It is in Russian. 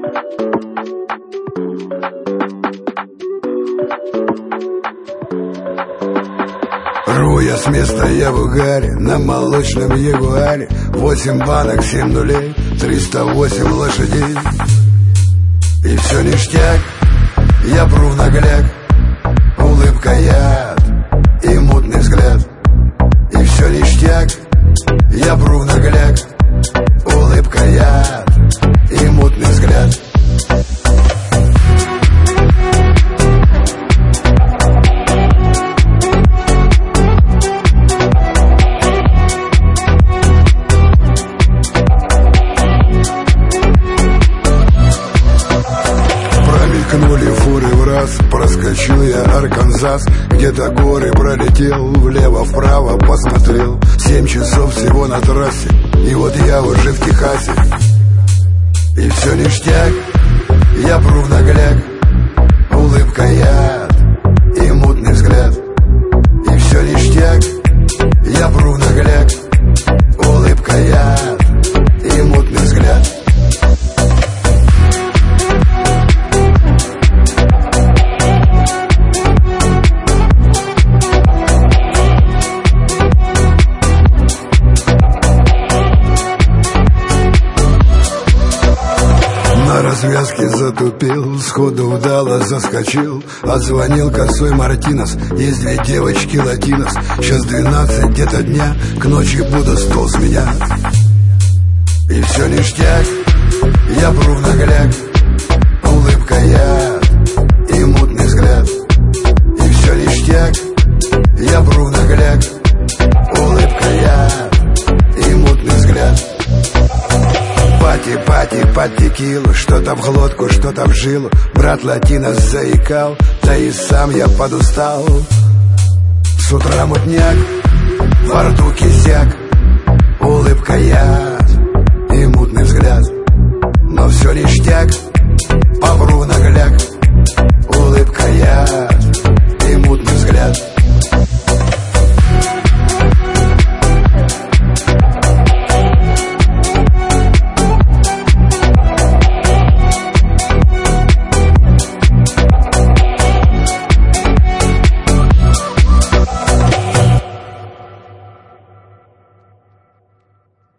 Рву я с места, я в угаре, на молочном ягуаре. 8 банок, 7 нулей, 308 лошадей. И все ништяк, я пру в нагляк. Улыбка, яд и мутный взгляд. И все ништяк, я пру в нагляк. Улыбка, яд и мутный взгляд. Промелькнули фуры в раз, проскочил я Арканзас. Где-то горы пролетел, влево-вправо посмотрел. 7 часов всего на трассе, и вот я уже в Техасе. И все ништяк, я пру в нагляк. Улыбка, яд и мутный взгляд. И все ништяк, я пру в нагляк. Улыбка, яд и мутный взгляд. На развязке затупил, сходу вдало заскочил. Отзвонил косой Мартинес, есть 2 девочки латинос. Сейчас 12 где-то дня, к ночи буду стол с меня. И все ништяк, я пру в нагляк. Улыбка, яд и мутный взгляд. И все ништяк, я пру в нагляк. Улыбка, яд и мутный взгляд. Пати, пати, под текилу. Что-то в глотку, что-то в жилу. Брат латинос заикал, да и сам я подустал. С утра мутняк,